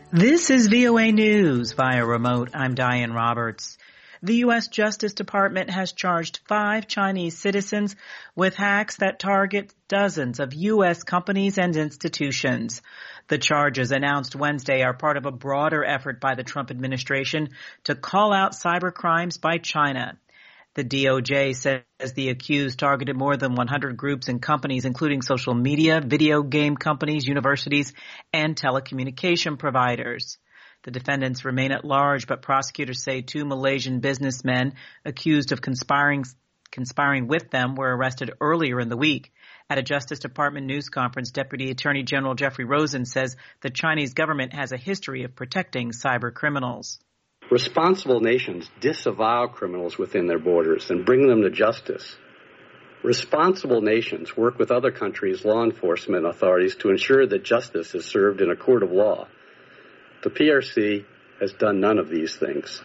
This is VOA News via remote. I'm Diane Roberts. The U.S. Justice Department has charged 5 Chinese citizens with hacks that target dozens of U.S. companies and institutions. The charges announced Wednesday are part of a broader effort by the Trump administration to call out cyber crimes by China. The DOJ says the accused targeted more than 100 groups and companies, including social media, video game companies, universities, and telecommunication providers. The defendants remain at large, but prosecutors say 2 Malaysian businessmen accused of conspiring with them were arrested earlier in the week. At a Justice Department news conference, Deputy Attorney General Jeffrey Rosen says the Chinese government has a history of protecting cyber criminals. Responsible nations disavow criminals within their borders and bring them to justice. Responsible nations work with other countries' law enforcement authorities to ensure that justice is served in a court of law. The PRC has done none of these things.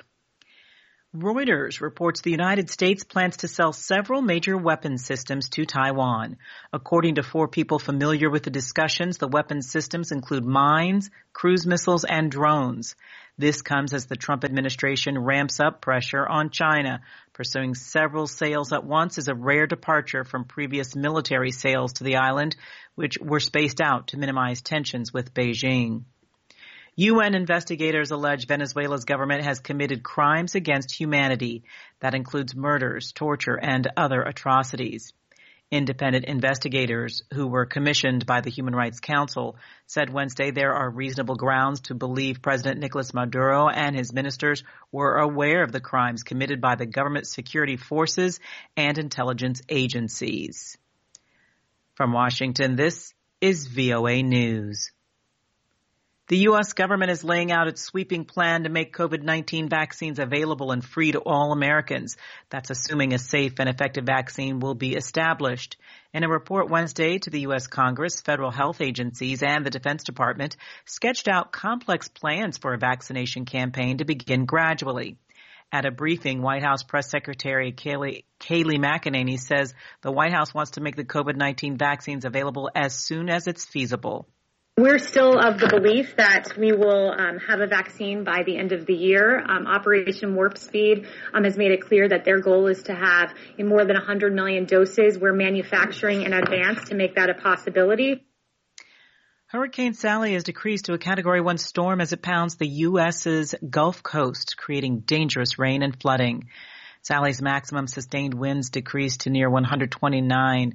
Reuters reports the United States plans to sell several major weapons systems to Taiwan. According to 4 people familiar with the discussions, the weapons systems include mines, cruise missiles, and drones. This comes as the Trump administration ramps up pressure on China. Pursuing several sales at once is a rare departure from previous military sales to the island, which were spaced out to minimize tensions with Beijing. UN investigators allege Venezuela's government has committed crimes against humanity. That includes murders, torture, and other atrocities. Independent investigators who were commissioned by the Human Rights Council said Wednesday there are reasonable grounds to believe President Nicolas Maduro and his ministers were aware of the crimes committed by the government security forces and intelligence agencies. From Washington, this is VOA News. The U.S. government is laying out its sweeping plan to make COVID-19 vaccines available and free to all Americans. That's assuming a safe and effective vaccine will be established. In a report Wednesday to the U.S. Congress, federal health agencies and the Defense Department sketched out complex plans for a vaccination campaign to begin gradually. At a briefing, White House Press Secretary Kayleigh McEnany says the White House wants to make the COVID-19 vaccines available as soon as it's feasible. We're still of the belief that we will have a vaccine by the end of the year. Operation Warp Speed has made it clear that their goal is to have more than 100 million doses. We're manufacturing in advance to make that a possibility. Hurricane Sally has decreased to a Category 1 storm as it pounds the U.S.'s Gulf Coast, creating dangerous rain and flooding. Sally's maximum sustained winds decreased to near 129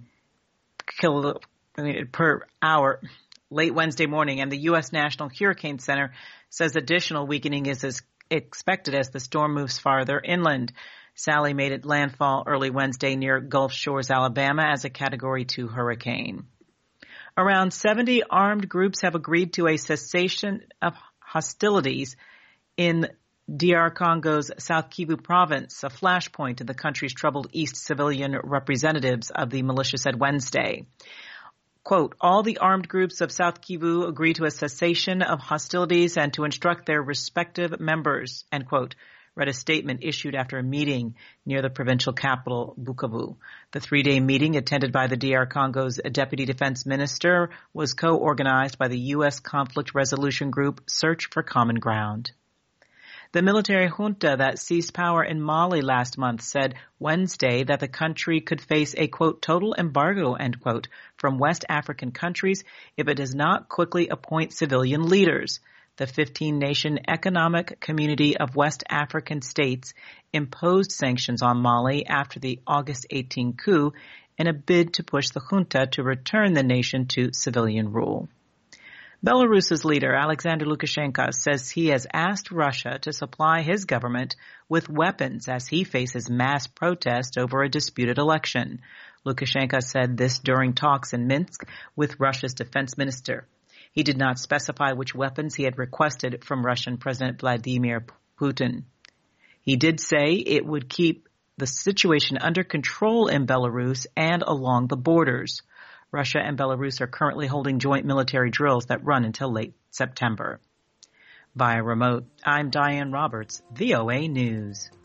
per hour late Wednesday morning, and the U.S. National Hurricane Center says additional weakening is expected as the storm moves farther inland. Sally made its landfall early Wednesday near Gulf Shores, Alabama, as a Category 2 hurricane. Around 70 armed groups have agreed to a cessation of hostilities in DR Congo's South Kivu province, a flashpoint in the country's troubled East. Civilian representatives of the militia said Wednesday. Quote, all the armed groups of South Kivu agree to a cessation of hostilities and to instruct their respective members, end quote, read a statement issued after a meeting near the provincial capital, Bukavu. The 3-day meeting, attended by the DR Congo's Deputy Defense Minister, was co-organized by the U.S. Conflict Resolution Group Search for Common Ground. The military junta that seized power in Mali last month said Wednesday that the country could face a, quote, total embargo, end quote, from West African countries if it does not quickly appoint civilian leaders. The 15-nation Economic Community of West African States imposed sanctions on Mali after the August 18 coup in a bid to push the junta to return the nation to civilian rule. Belarus's leader, Alexander Lukashenko, says he has asked Russia to supply his government with weapons as he faces mass protest over a disputed election. Lukashenko said this during talks in Minsk with Russia's defense minister. He did not specify which weapons he had requested from Russian President Vladimir Putin. He did say it would keep the situation under control in Belarus and along the borders. Russia and Belarus are currently holding joint military drills that run until late September. Via remote, I'm Diane Roberts, VOA News.